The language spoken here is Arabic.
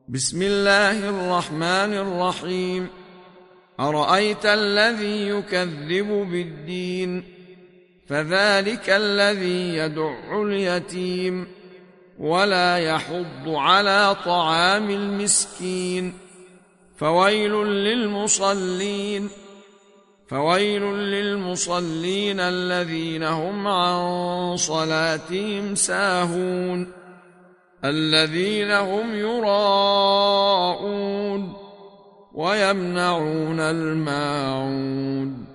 بسم الله الرحمن الرحيم. أرأيت الذي يكذب بالدين فذلك الذي يدع اليتيم ولا يحض على طعام المسكين فويل للمصلين الذين هم عن صلاتهم ساهون الذين هم يراءون ويمنعون الماعون